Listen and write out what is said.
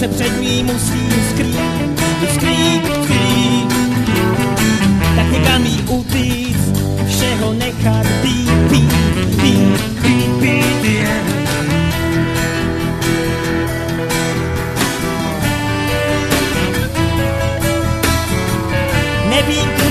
se před ní musím skrýt. Tak někam jí utíct, všeho nechat být, yeah. Nevím,